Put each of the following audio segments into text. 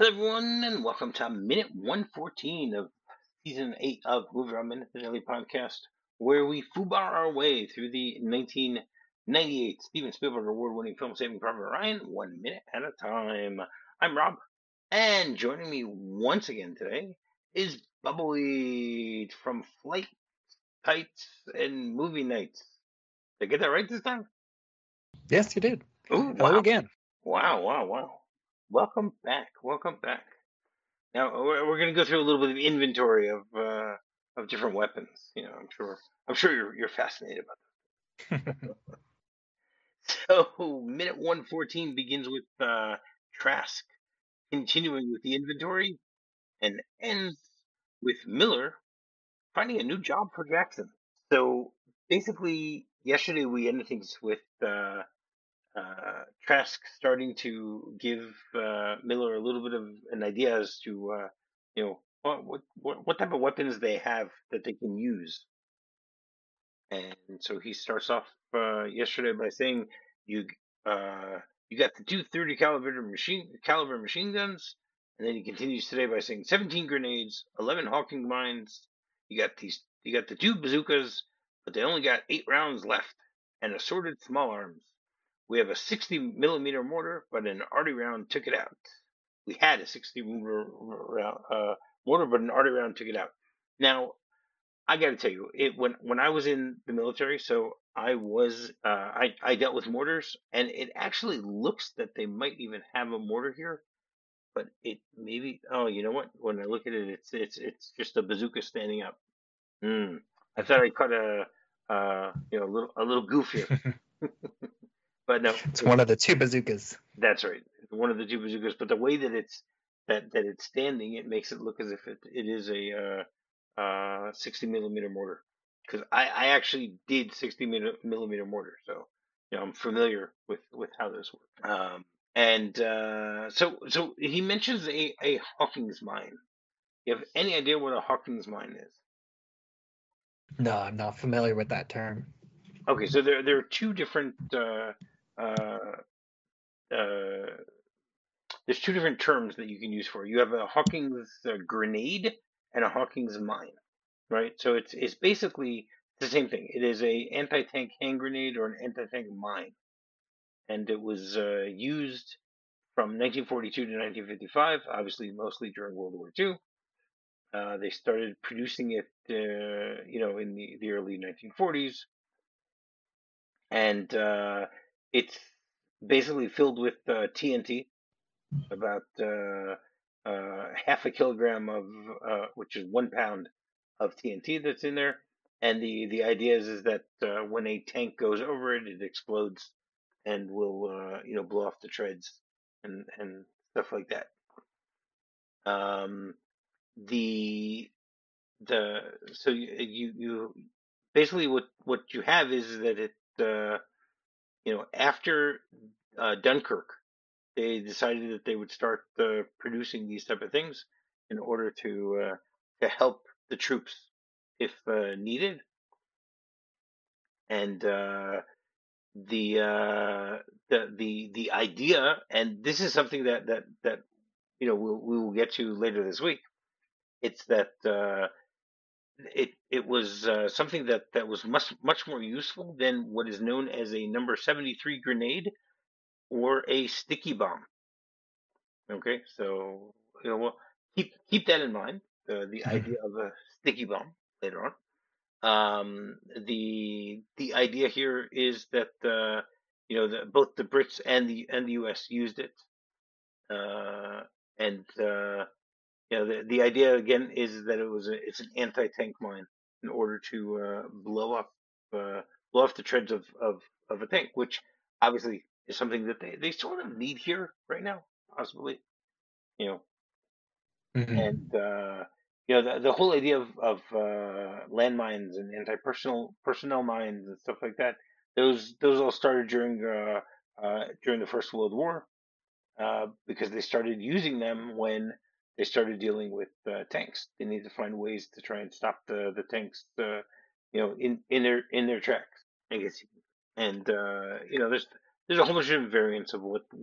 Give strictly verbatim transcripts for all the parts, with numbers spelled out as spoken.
everyone, and welcome to minute one fourteen of season eight of Movie Around Minute, the daily podcast, where we foobar our way through the nineteen ninety-eight Steven Spielberg award-winning film Saving Private Ryan, one minute at a time. I'm Rob, and joining me once again today is Bubbly from Flight Tights and Movie Nights. Did I get that right this time? Yes, you did. Oh, Hello wow. again. Wow, wow, wow. Welcome back. Welcome back. Now we're, we're going to go through a little bit of inventory of uh, of different weapons. You know, I'm sure I'm sure you're you're fascinated about that. So minute one fourteen begins with uh, Trask continuing with the inventory and ends with Miller finding a new job for Jackson. So basically, yesterday we ended things with uh, uh, Trask starting to give uh, Miller a little bit of an idea as to uh, you know what, what what what type of weapons they have that they can use, and so he starts off uh, yesterday by saying you uh, you got the two thirty caliber machine caliber machine guns, and then he continues today by saying seventeen grenades, eleven Hawking mines. You got these you got the two bazookas, but they only got eight rounds left, and assorted small arms. We have a sixty millimeter mortar, but an arty round took it out. We had a sixty millimeter round, uh, mortar, but an arty round took it out. Now, I got to tell you, it when when I was in the military, so I was uh, I I dealt with mortars, and it actually looks that they might even have a mortar here, but it maybe oh you know what? When I look at it, it's it's it's just a bazooka standing up. Hmm. I thought I caught a uh you know a little a little goof here, but no, It's it, one of the two bazookas. that's right. One of the two bazookas, but the way that it's that that it's standing, it makes it look as if it, it is a uh, uh, sixty millimeter mortar. Because I, I actually did sixty millimeter mortar, so you know I'm familiar with with how this works. Um, and uh, so so he mentions a a Hawking's mine. You have any idea what a Hawking's mine is? No, I'm not familiar with that term. Okay, so there there are two different uh, uh, uh, there's two different terms that you can use for it. You have a Hawking's uh, grenade and a Hawking's mine, right? So it's it's basically the same thing. It is a anti-tank hand grenade or an anti-tank mine, and it was uh, used from nineteen forty-two to nineteen fifty-five, obviously mostly during World War Two. Uh, they started producing it, uh, you know, in the, the early nineteen forties, and uh, it's basically filled with uh, T N T, about uh, uh, half a kilogram of, uh, which is one pound of T N T that's in there. And the, the idea is, is that uh, when a tank goes over it, it explodes and will, uh, you know, blow off the treads and, and stuff like that. Um, the the so you, you you basically what what you have is that it uh, you know after uh, Dunkirk, they decided that they would start uh, producing these type of things in order to uh, to help the troops if uh, needed. And uh, the uh, the the the idea, and this is something that that that you know we'll, we will get to later this week. It's that uh, it it was uh, something that that was much much more useful than what is known as a number seventy-three grenade or a sticky bomb. Okay, so you know, well, keep keep that in mind. Uh, the idea of a sticky bomb later on. Um, the the idea here is that uh, you know the, both the Brits and the and the U S used it, uh, and uh, you know the the idea again is that it was a, it's an anti-tank mine in order to uh, blow up uh, blow off the treads of, of of a tank, which obviously is something that they, they sort of need here right now, possibly. You know, Mhm. and uh, you know the, the whole idea of, of uh, landmines and anti-personnel personnel mines and stuff like that. Those those all started during uh, uh, during the First World War uh, because they started using them when they started dealing with uh, tanks. They need to find ways to try and stop the the tanks, uh, you know, in, in their in their tracks. I guess, and uh, you know, there's there's a whole bunch of variants of what what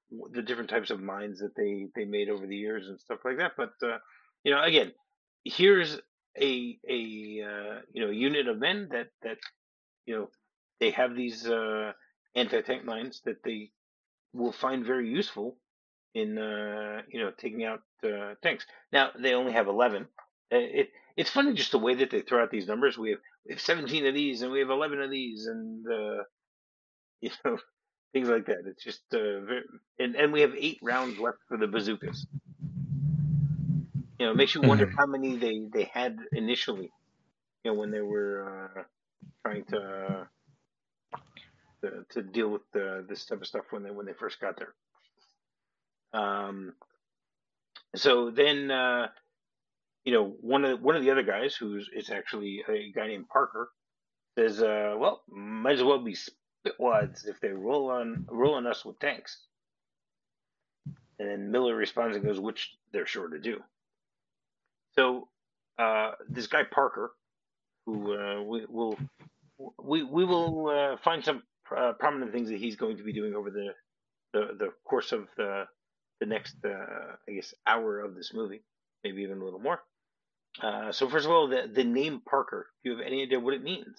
the different types of mines that they they made over the years and stuff like that. But uh, you know, again, here's a a uh, you know unit of men that that you know they have these uh, anti-tank mines that they will find very useful in uh, you know taking out uh, tanks. Now they only have eleven. Uh, It it's funny just the way that they throw out these numbers. We have we have seventeen of these and we have eleven of these and uh, you know things like that. It's just uh, very, and and we have eight rounds left for the bazookas. You know, it makes you wonder Mhm. how many they they had initially. You know, when they were uh, trying to, to to deal with the, this type of stuff when they when they first got there. Um, so then. Uh, you know, one of one of the other guys, who's it's actually a guy named Parker, says, uh, "Well, might as well be spitwads if they roll on roll on us with tanks." And then Miller responds and goes, "Which they're sure to do." So uh, this guy Parker, who uh, we will we we will uh, find some uh, prominent things that he's going to be doing over the the, the course of the the next uh, I guess hour of this movie, maybe even a little more. Uh, so first of all, the the name Parker. Do you have any idea what it means?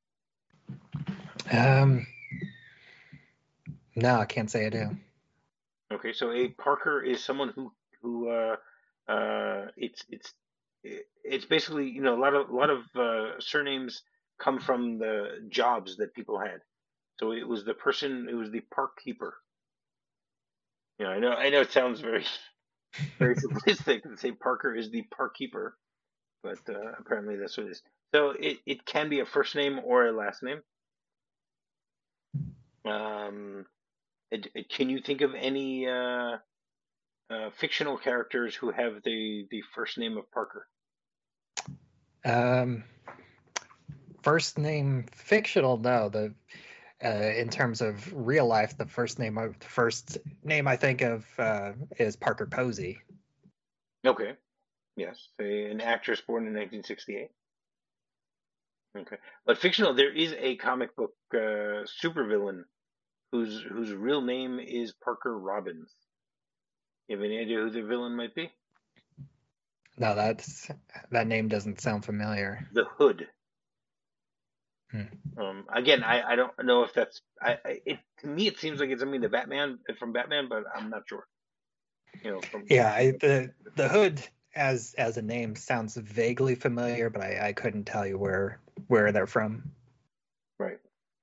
Um, no, I can't say I do. Okay, so a Parker is someone who who uh, uh, it's it's it's basically you know a lot of a lot of uh, surnames come from the jobs that people had. So it was the person, it was the park keeper. You know, I know I know it sounds very very simplistic to say Parker is the park keeper, but uh, apparently that's what it is. So it, it can be a first name or a last name. Um, it, it- can you think of any uh, uh, fictional characters who have the the first name of Parker? Um, first name fictional, no. The uh, in terms of real life, the first name of the first name I think of uh, is Parker Posey. Okay, yes, a, an actress born in nineteen sixty-eight. Okay, but fictional, there is a comic book uh, supervillain whose whose real name is Parker Robbins. You have any idea who the villain might be? No, that's that name doesn't sound familiar. The Hood. Hmm. Um, again, I, I don't know if that's I, I it to me it seems like it's something the Batman from Batman, but I'm not sure. You know, from Yeah, I, the the Hood as as a name sounds vaguely familiar, but I, I couldn't tell you where where they're from. right.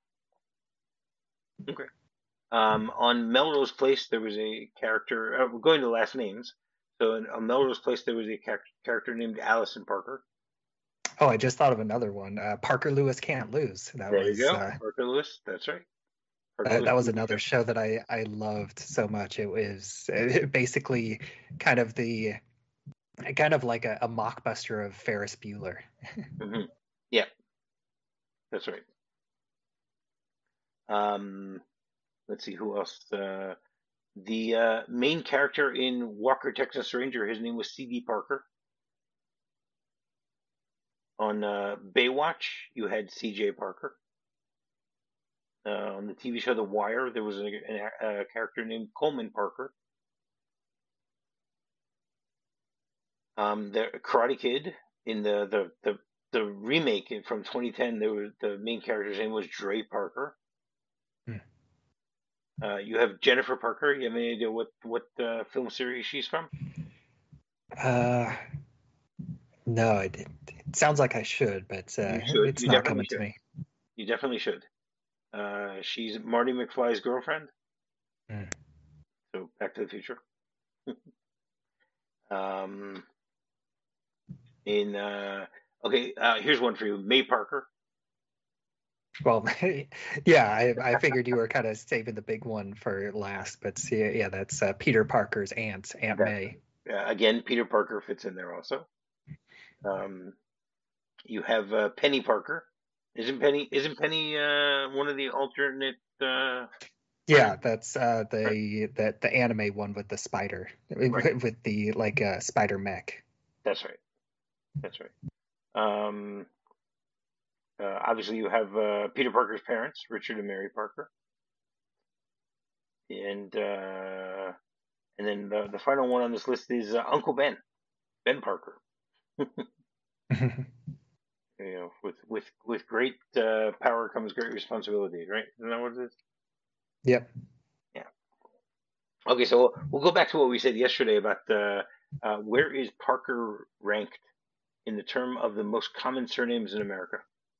Okay. Um, on Melrose Place, there was a character. Uh, we're going to last names. So in, on Melrose Place, there was a char- character named Allison Parker. Oh, I just thought of another one. Uh, Parker Lewis Can't Lose. That There you was go, uh, Parker Lewis. That's right, Parker that, Lewis that was T V another show. show that I I loved so much. It was uh, basically kind of the kind of like a, a mockbuster of Ferris Bueller. Hmm. Yeah, that's right. Um, let's see who else. Uh, the uh, main character in Walker Texas Ranger, his name was C D Parker. On uh, Baywatch, you had C J Parker. Uh, on the T V show The Wire, there was a, a, a character named Coleman Parker. Um, the Karate Kid in the the the, the remake from twenty ten, there was the main character's name was Dre Parker. Hmm. Uh, you have Jennifer Parker. You have any idea what what uh, film series she's from? Uh, no, it, it sounds like I should, but uh, You should. it's You not definitely coming to should. me. You definitely should. Uh, she's Marty McFly's girlfriend. Hmm. So Back to the Future. Um, in uh, okay, uh, here's one for you, May Parker. Well, yeah, I, I figured you were kind of saving the big one for last, but yeah, yeah that's uh, Peter Parker's aunt, Aunt That's May. right. Uh, again, Peter Parker fits in there also. Um, you have uh, Penny Parker. Isn't Penny? Isn't Penny uh, one of the alternate uh, Yeah, versions? that's uh, Right. the the the anime one with the spider, Right. with the like uh, spider mech. That's right. That's right. Um, uh, obviously, you have uh, Peter Parker's parents, Richard and Mary Parker. and uh, and then the the final one on this list is uh, Uncle Ben, Ben Parker. You know, with with with great uh, power comes great responsibility, right? Isn't that what it is? Yep. Yeah. Okay, so we'll go back to what we said yesterday about the uh, where is Parker ranked in the term of the most common surnames in America?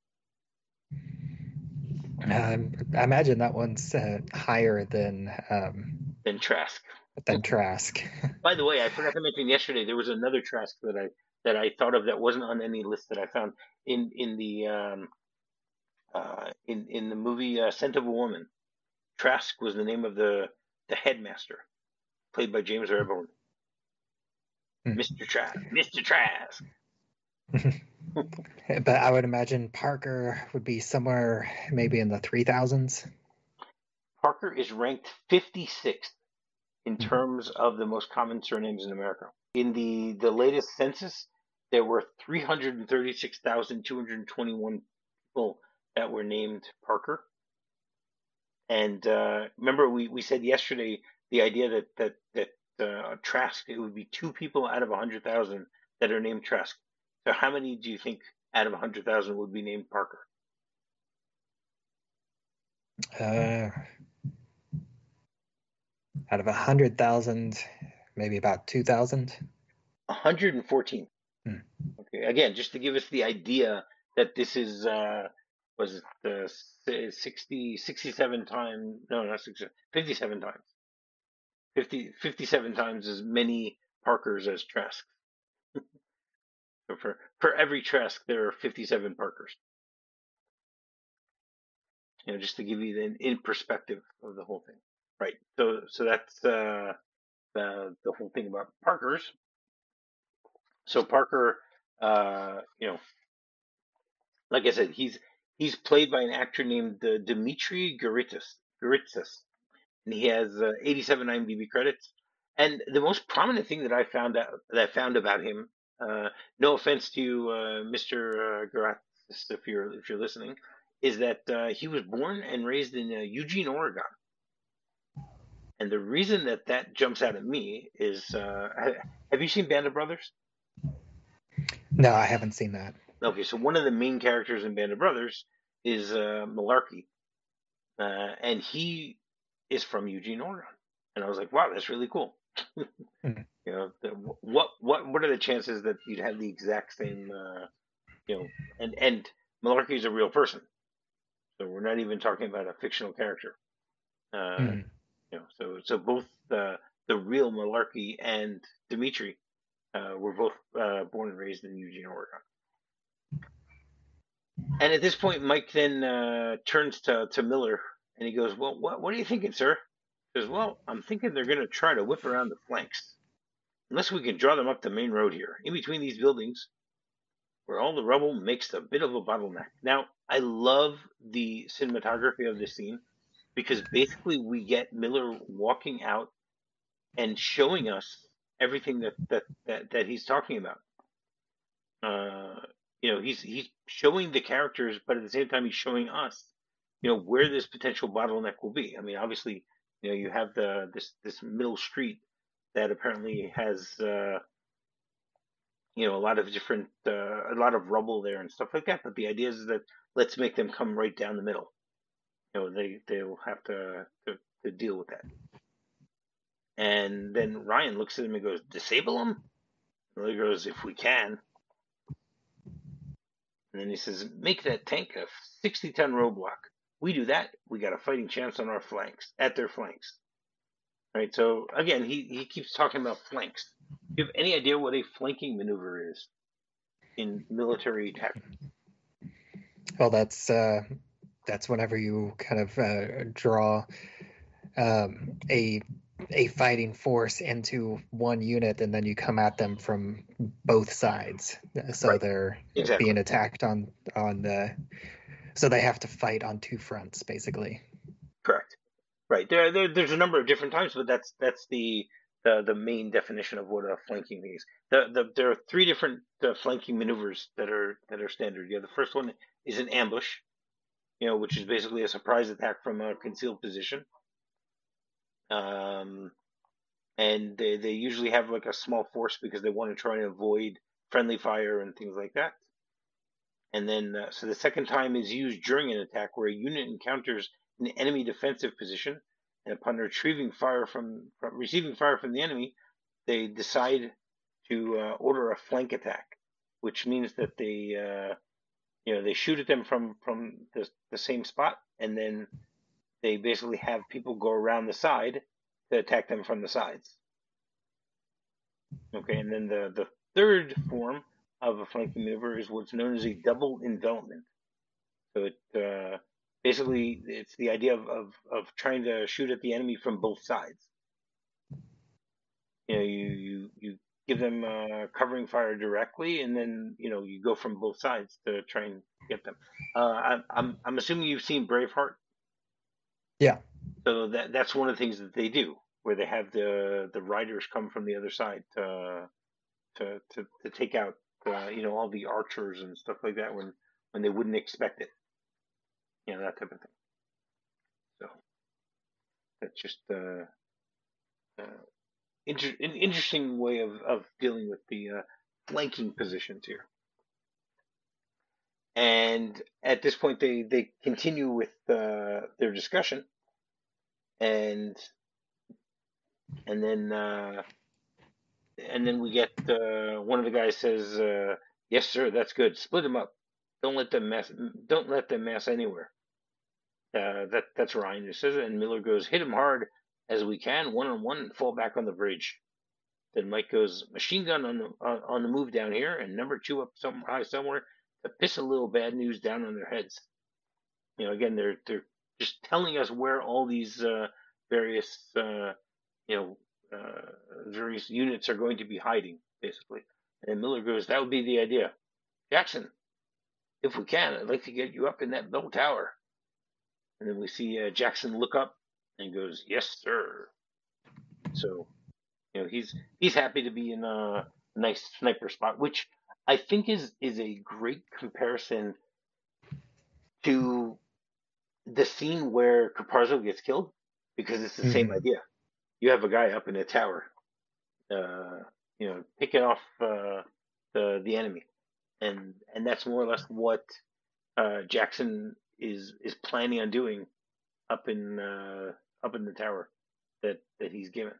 Um, I imagine that one's uh, higher than um, Then Trask. than Trask. By the way, I forgot to mention yesterday there was another Trask that I that I thought of that wasn't on any list that I found in in the um, uh, in in the movie uh, Scent of a Woman. Trask was the name of the the headmaster, played by James Earl Jones. Mister Trask, Mister Trask. But I would imagine Parker would be somewhere maybe in the three thousands. Parker is ranked fifty-sixth in terms of the most common surnames in America. In the, the latest census, there were three hundred thirty-six thousand two hundred twenty-one people that were named Parker. And uh, remember, we, we said yesterday the idea that that that uh, Trask, it would be two people out of one hundred thousand that are named Trask. So how many do you think out of one hundred thousand would be named Parker? Uh, out of a hundred thousand, maybe about two thousand. one hundred fourteen. Hmm. Okay, again, just to give us the idea that this is uh, was it the sixty, sixty-seven times? No, not sixty, fifty-seven times. fifty, fifty-seven times as many Parkers as Trasks. So for for every Trask, there are fifty-seven Parkers. You know, just to give you the in perspective of the whole thing, right? So so that's uh, the the whole thing about Parkers. So Parker, uh, you know, like I said, he's he's played by an actor named uh, Dimitri Garitas, Garitas, and he has uh, eighty-seven IMDb credits. And the most prominent thing that I found out that I found about him, uh, no offense to uh, Mister Uh, Garitas, if you're if you're listening, is that uh, he was born and raised in uh, Eugene, Oregon. And the reason that that jumps out at me is, uh, have you seen Band of Brothers? No, I haven't seen that. Okay, so one of the main characters in Band of Brothers is uh, Malarkey, uh, and he is from Eugene, Oregon. And I was like, wow, that's really cool. Hmm. You know, the, what what what are the chances that you'd have the exact same, uh, you know, and and Malarkey is a real person, so we're not even talking about a fictional character. Uh, Hmm. you know, so so both the the real Malarkey and Dimitri uh, were both uh, born and raised in Eugene, Oregon. And at this point, Mike then uh, turns to, to Miller and he goes, well, what, what are you thinking, sir? He goes, well, I'm thinking they're going to try to whip around the flanks. Unless we can draw them up the main road here, in between these buildings, where all the rubble makes a bit of a bottleneck. Now, I love the cinematography of this scene because basically we get Miller walking out and showing us everything that, that, that, that he's talking about. Uh, you know, he's he's showing the characters, but at the same time, he's showing us, you know, where this potential bottleneck will be. I mean, obviously, you know, you have the this this middle street that apparently has, uh, you know, a lot of different, uh, a lot of rubble there and stuff like that. But the idea is that let's make them come right down the middle. You know, they they'll have to to, to deal with that. And then Ryan looks at him and goes, "Disable them." And he goes, "If we can." And then he says, make that tank a sixty ton roadblock. We do that, we got a fighting chance on our flanks, at their flanks. Right? So again, he, he keeps talking about flanks. Do you have any idea what a flanking maneuver is in military tactics? Well, that's uh, that's whenever you kind of uh, draw um, a a fighting force into one unit, and then you come at them from both sides. So Right. they're Exactly. being attacked on on the. So they have to fight on two fronts, basically. Correct. Right. There, there there's a number of different types, but that's that's the the, the main definition of what a flanking is. The, the, there are three different uh, flanking maneuvers that are that are standard. Yeah, the first one is an ambush, you know, which is basically a surprise attack from a concealed position. Um, and they, they usually have like a small force because they want to try and avoid friendly fire and things like that. And then, uh, so the second time is used during an attack where a unit encounters an enemy defensive position, and upon retrieving fire from, from receiving fire from the enemy, they decide to uh, order a flank attack, which means that they, uh, you know, they shoot at them from from the the same spot, and then they basically have people go around the side to attack them from the sides. Okay, and then the the third form of a flanking maneuver is what's known as a double envelopment. So it uh, basically it's the idea of, of of trying to shoot at the enemy from both sides. You know, you you you give them uh, covering fire directly, and then you know you go from both sides to try and get them. Uh, I, I'm I'm assuming you've seen Braveheart. Yeah. So that that's one of the things that they do, where they have the the riders come from the other side to to to, to take out uh, you know all the archers and stuff like that when when they wouldn't expect it, you know that type of thing. So that's just uh, uh, inter- an interesting way of of dealing with the uh, flanking positions here. And at this point, they they continue with uh, their discussion, and and then. Uh, and then we get uh, one of the guys says, uh, "Yes, sir, that's good. Split them up. Don't let them mess. Don't let them mess anywhere." Uh, that that's Ryan who says it, and Miller goes, "Hit him hard as we can, one on one, and fall back on the bridge." Then Mike goes, "Machine gun on the uh, on the move down here, and number two up some high somewhere to piss a little bad news down on their heads." You know, again, they're they're just telling us where all these uh, various uh, you know uh, various units are going to be hiding, basically. And Miller goes, "That would be the idea, Jackson. If we can, I'd like to get you up in that bell tower." And then we see uh, Jackson look up and goes, "Yes, sir." So you know he's he's happy to be in a nice sniper spot, which I think is is a great comparison to the scene where Caparzo gets killed because it's the same Hmm. idea. You have a guy up in a tower, uh, you know, picking off uh, the the enemy, and and that's more or less what uh, Jackson is is planning on doing up in uh, up in the tower that that he's given.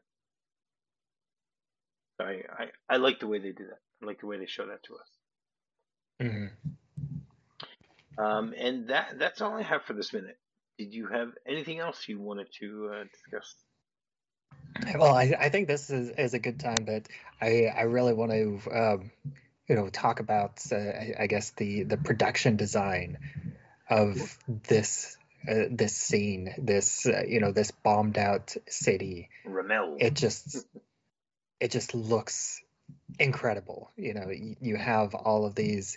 So I, I I like the way they do that. I like the way they show that to us. Hmm. Um, and that that's all I have for this minute. Did you have anything else you wanted to uh, discuss? Well, I, I think this is, is a good time, but I I really want to um, you know talk about uh, I, I guess the the production design of this uh, this scene, this uh, you know this bombed out city. Ramel. It just it just looks incredible. You know, you, you have all of these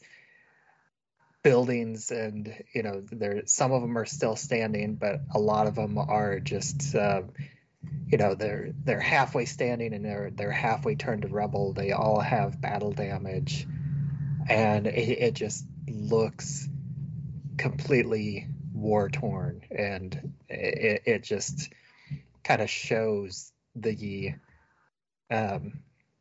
buildings, and you know there some of them are still standing, but a lot of them are just uh, you know they're they're halfway standing and they're they're halfway turned to rubble. They all have battle damage, and it, it just looks completely war torn, and it, it just kind of shows the um,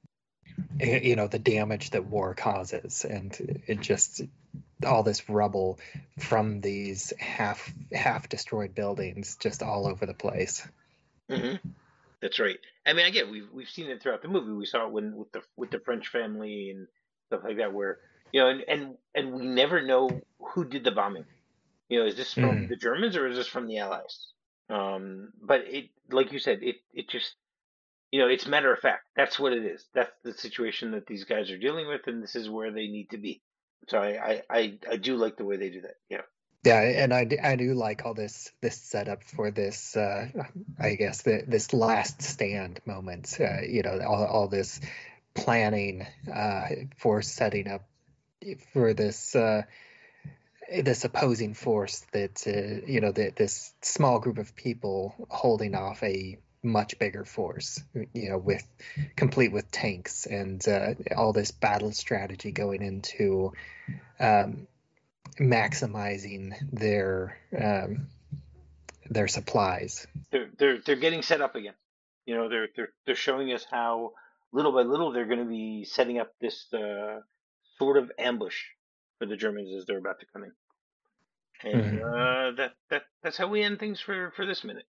you know the damage that war causes, and it just all this rubble from these half half destroyed buildings just all over the place. Hmm. That's right. I mean, again, we've we've seen it throughout the movie. We saw it when with the with the French family and stuff like that, where you know, and and and we never know who did the bombing. You know, is this from Mm. the Germans or is this from the Allies? Um, but it, like you said, it it just you know, it's matter of fact. That's what it is. That's the situation that these guys are dealing with, and this is where they need to be. So I I I, I do like the way they do that. Yeah. Yeah, and I, do- I do like all this this setup for this uh, I guess the, this last stand moment. Uh, you know, all, all this planning uh, for setting up for this uh, this opposing force that uh, you know that this small group of people holding off a much bigger force, you know, with complete with tanks and uh, all this battle strategy going into um, maximizing their um, their supplies. They're they're they're getting set up again. You know, they're they're they're showing us how little by little they're going to be setting up this uh, sort of ambush for the Germans as they're about to come in, and Hmm. uh, that that that's how we end things for for this minute.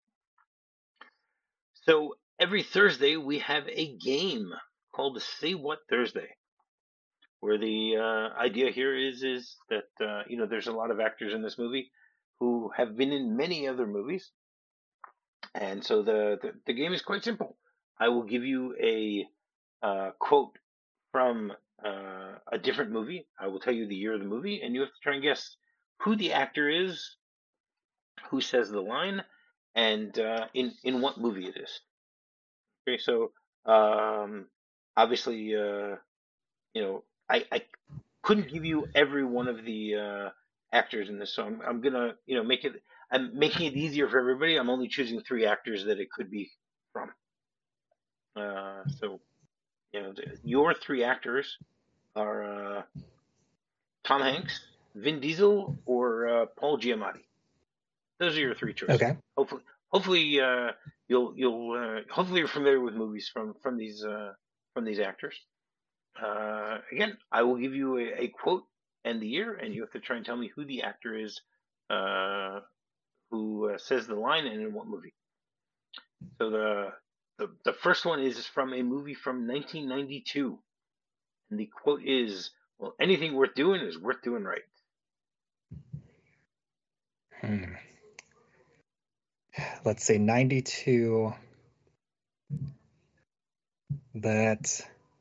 So every Thursday we have a game called Say What Thursday, where the uh, idea here is is that uh, you know there's a lot of actors in this movie who have been in many other movies, and so the the, the game is quite simple. I will give you a uh, quote from uh, a different movie. I will tell you the year of the movie, and you have to try and guess who the actor is, who says the line, and uh, in in what movie it is. Okay, so um, obviously, uh, you know, I, I couldn't give you every one of the uh, actors in this, so I'm, I'm gonna, you know, make it. I'm making it easier for everybody. I'm only choosing three actors that it could be from. Uh, so, you know, the, your three actors are uh, Tom Hanks, Vin Diesel, or uh, Paul Giamatti. Those are your three choices. Okay. Hopefully, hopefully uh, you'll you'll uh, hopefully you're familiar with movies from from these uh, from these actors. Uh, again, I will give you a, a quote and the year, and you have to try and tell me who the actor is uh, who uh, says the line and in what movie. So the, the the first one is from a movie from nineteen ninety-two, and the quote is, "Well, anything worth doing is worth doing right." Hmm. Let's see, ninety-two. That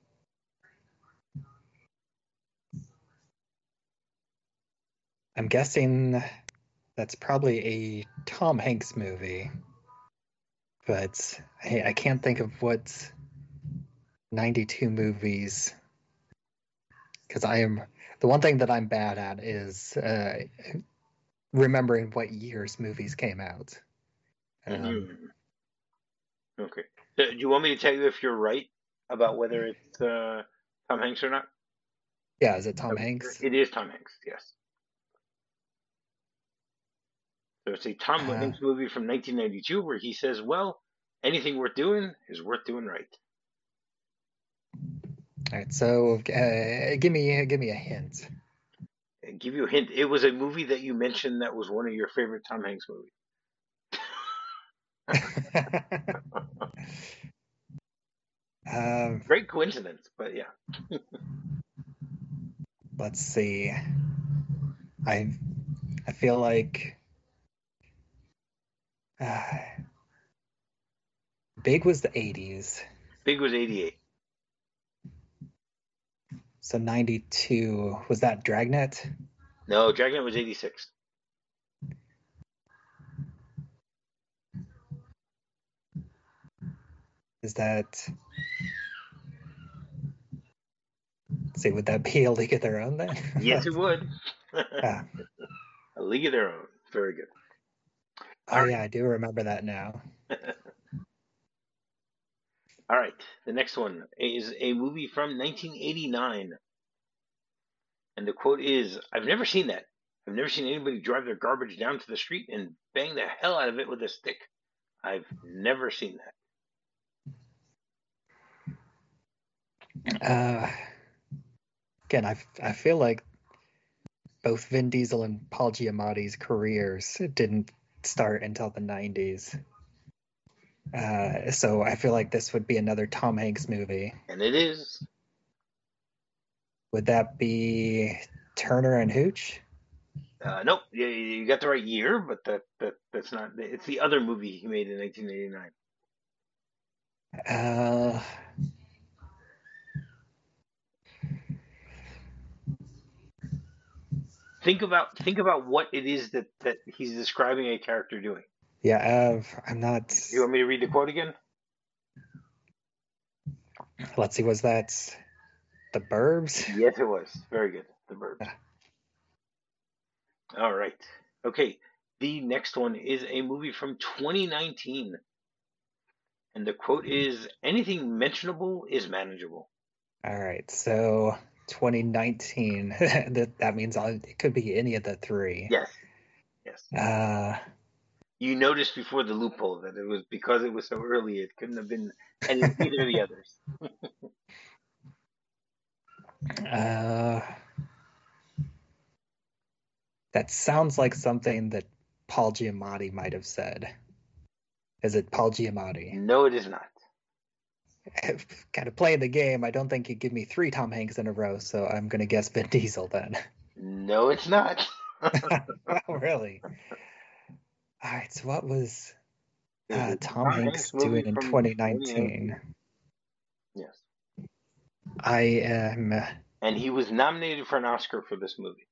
I'm guessing that's probably a Tom Hanks movie, but I, I can't think of what ninety-two movies, because I am the one thing that I'm bad at is uh, remembering what years movies came out. Um, Mm-hmm. Okay. So, do you want me to tell you if you're right about whether it's uh, Tom Hanks or not? yeah, is it Tom Okay. Hanks? It is Tom Hanks. Yes. So it's a Tom Uh, Hanks movie from nineteen ninety-two where he says, "Well, anything worth doing is worth doing right." all right, so uh, give me give me a hint. And give you a hint. It was a movie that you mentioned that was one of your favorite Tom Hanks movies. um, Great coincidence, but yeah. let's see. I I feel like uh, Big was the eighties, Big was eighty-eight. so ninety-two was that Dragnet? No, Dragnet was eighty-six. Is that? Let's see, would that be A League of Their Own then? Yes, it would. Ah, A League of Their Own. Very good. oh All yeah, I do remember that now. right. All right. The next one is a movie from nineteen eighty-nine. And the quote is, "I've never seen that. I've never seen anybody drive their garbage down to the street and bang the hell out of it with a stick. I've never seen that." Uh, again, I I feel like both Vin Diesel and Paul Giamatti's careers didn't start until the nineties. Uh, so I feel like this would be another Tom Hanks movie. And it is. Would that be Turner and Hooch? Uh, nope, you, you got the right year, but that, that that's not. It's the other movie he made in nineteen eighty-nine. Uh, Think about think about what it is that that he's describing a character doing. yeah, uh, I'm not. You want me to read the quote again? Let's see, was that The Burbs? Yes, it was. Very good. The Burbs. Ah, All right. Okay. The next one is a movie from twenty nineteen. And the quote is, "Anything mentionable is manageable." all right, so twenty nineteen. that that means I'll, it could be any of the three. Yes. Yes. Uh, You noticed before the loophole that it was because it was so early. It couldn't have been any either of the others. Uh, that sounds like something that Paul Giamatti might have said. Is it Paul Giamatti? No, it is not. Kind of playing the game. I don't think you'd give me three Tom Hanks in a row, so I'm going to guess Vin Diesel then. No, it's not. Oh, really? All right, so what was It was uh, a Tom Tom Hanks Hanks movie doing in from twenty nineteen? twenty nineteen. Yes. I am. And he was nominated for an Oscar for this movie.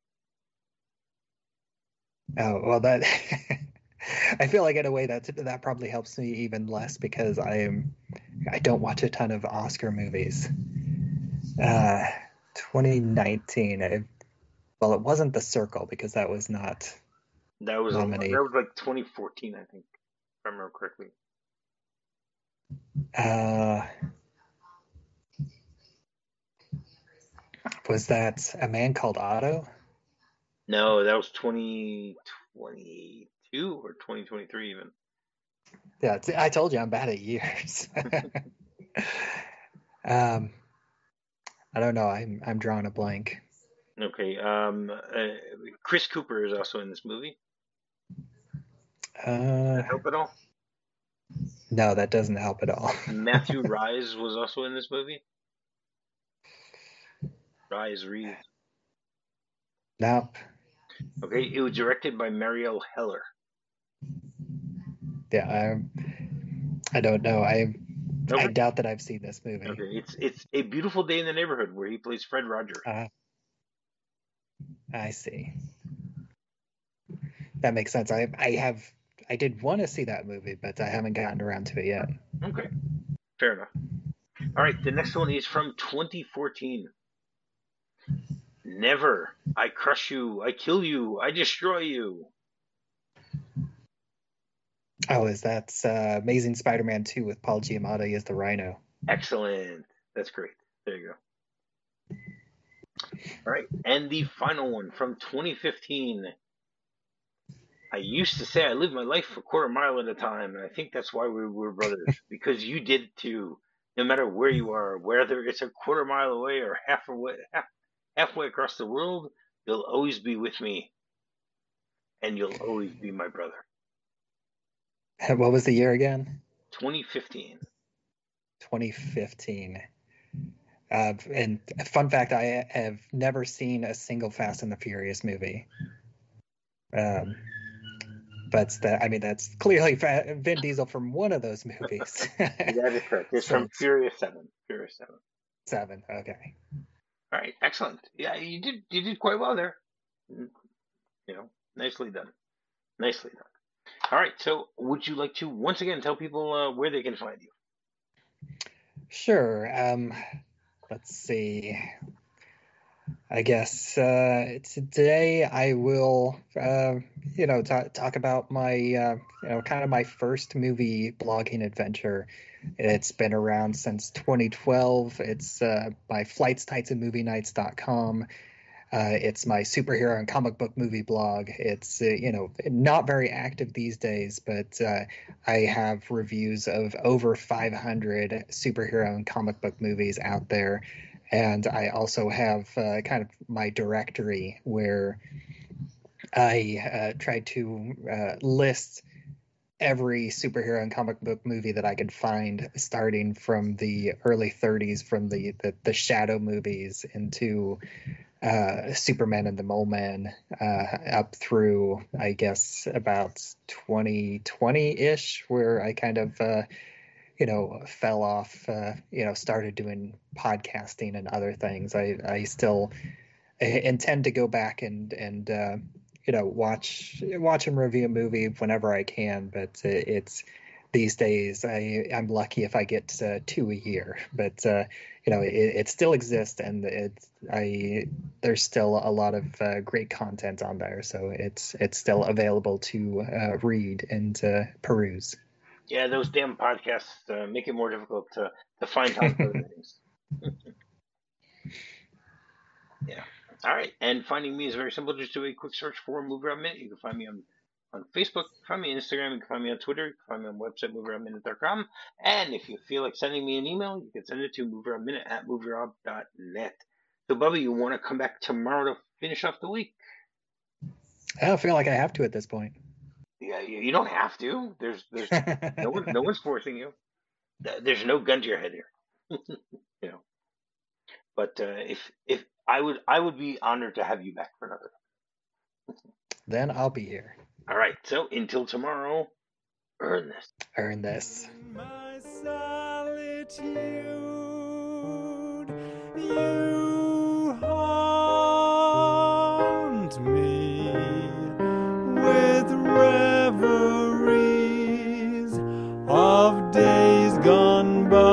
Oh, well, that. I feel like in a way that that probably helps me even less because I am I don't watch a ton of Oscar movies. Uh, twenty nineteen. I, well, it wasn't The Circle because that was not That was a that nominated. was like twenty fourteen, I think, if I remember correctly. Uh, was that A Man Called Otto? No, that was twenty twenty-two or twenty twenty-three even. Yeah, I told you I'm bad at years. um, I don't know. I'm I'm drawing a blank. Okay. Um, uh, Chris Cooper is also in this movie. Uh, Does that help at all? No, that doesn't help at all. Matthew Rhys was also in this movie. Rhys Reeves. Nope. Okay, it was directed by Marielle Heller. Yeah, I I don't know. I Okay. I doubt that I've seen this movie. Okay, it's it's A Beautiful Day in the Neighborhood where he plays Fred Roger. Uh, I see. That makes sense. I I have I did want to see that movie, but I haven't gotten around to it yet. Okay, fair enough. All right, the next one is from twenty fourteen. Never. I crush you. I kill you. I destroy you. Oh, is that uh, Amazing Spider-Man two with Paul Giamatti as the Rhino? Excellent. That's great. There you go. All right, and the final one from twenty fifteen. I used to say I lived my life a quarter mile at a time, and I think that's why we were brothers, because you did it too. No matter where you are, whether it's a quarter mile away or half away, half, halfway across the world, you'll always be with me, and you'll always be my brother. What was the year again? twenty fifteen. twenty fifteen. Uh, and fun fact, I have never seen a single Fast and the Furious movie. Um, but that I mean, that's clearly Vin Diesel from one of those movies. That is correct. It's from Furious Seven. Furious Seven. Seven. Okay. All right. Excellent. Yeah, you did. You did quite well there. You know, nicely done. Nicely done. All right. So, would you like to once again tell people uh, where they can find you? Sure. Um, let's see. I guess uh, today I will, uh, you know, t- talk about my, uh, you know, kind of my first movie blogging adventure. It's been around since twenty twelve. It's uh, my flights, tights, and movie nights dot com. Uh, it's my superhero and comic book movie blog. It's, uh, you know, not very active these days, but uh, I have reviews of over five hundred superhero and comic book movies out there. And I also have uh, kind of my directory where I uh, try to uh, list every superhero and comic book movie that I could find, starting from the early thirties, from the, the, the Shadow movies into uh, Superman and the Mole Man, uh, up through, I guess, about twenty twenty-ish, where I kind of, uh, you know, fell off, uh, you know, started doing podcasting and other things. I, I still intend to go back and, and, uh, you know, watch, watch and review a movie whenever I can, but it's, these days I, I'm lucky if I get uh, two a year, but, uh, you know, it, it still exists, and it's, I, there's still a lot of uh, great content on there. So it's, it's still available to uh, read and uh, peruse. Yeah, those damn podcasts uh, make it more difficult to, to find time for other things. Yeah. All right. And finding me is very simple. Just do a quick search for Movie Rob Minute. You can find me on on Facebook. You can find me on Instagram. You can find me on Twitter. You can find me on my website, move around minute dot com. And if you feel like sending me an email, you can send it to movearoundminute at movierob dot net. So, Bubba, you want to come back tomorrow to finish off the week? I don't feel like I have to at this point. Yeah, you, you don't have to. There's, there's no one, no one's forcing you. There's no gun to your head here. You know. But uh, if if I would I would be honored to have you back for another. Then I'll be here. All right. So until tomorrow, earn this. Earn this. My solitude, you haunt me with reveries of days gone by.